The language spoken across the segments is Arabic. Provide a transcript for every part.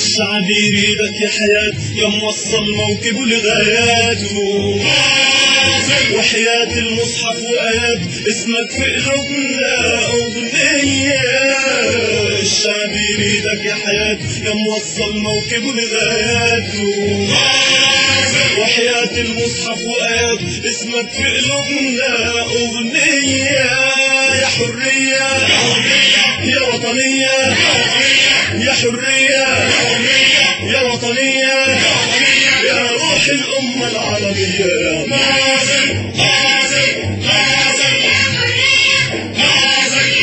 الشعب يريدك يا حياة، يا موصل موكبه لغاياته، وحياة المصحف وآيات اسمك في قلوبنا أغنية. الشعب يريدك يا حياة، يا موصل موكبه لغاياته، وحياة المصحف وآيات اسمك في قلوبنا أغنية. يا حرية يا وطنية، يا حرية يا وطنية، يا روح الأمة العربية. يا ناصر ناصر ناصر ناصر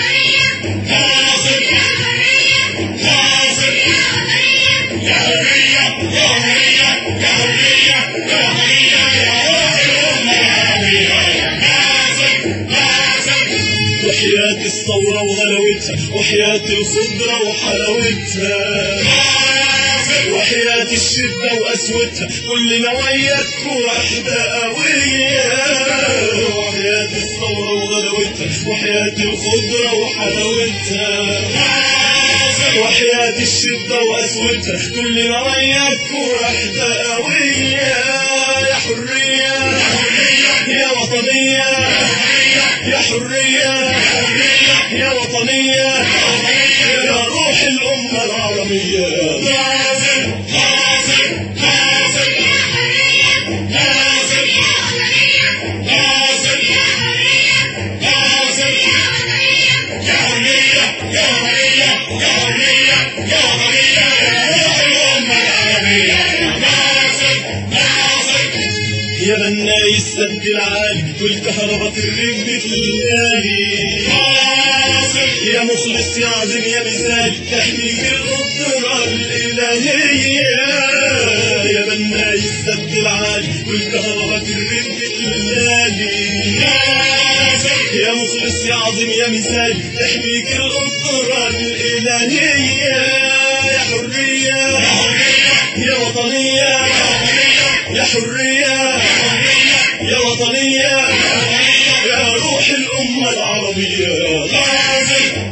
ناصر ناصر، يا حرية يا حرية يا حرية يا حرية، يا روح الأمة العربية. يا ناصر ناصر، وحياة الثورة وغلاوتها، وحياة الخضرة وحلاوتها، وحياة الشدة وقسوتها، كلنا وياك وحدة قوية. وحياة الثورة وغلاوتها، وحياة الخضرة وحلاوتها، وحياة الشدة وقسوتها، كلنا وياك وحدة قوية. يا حرية يا وطنية، يا حرية يا وطنية، يا روح الأمة العربية. ناصر ناصر ناصر ناصر ناصر ناصر، يا حرية يا حرية يا حرية يا حرية، يا روح الأمة العربية. ناصر ناصر، يا بناي السد العالي والكهرباء في الرجل الليالي، يا مخلص يا عظيم يا مثال تحميك القدرة الإلهية. يا بناي السد العالي والكهرباء في الرجل الليالي، يا مخلص يا عظيم يا مثال تحميك القدرة الإلهية. يا حرية يا وطنية، يا حرية يا وطنية، يا روح الأمة العربية. ناصر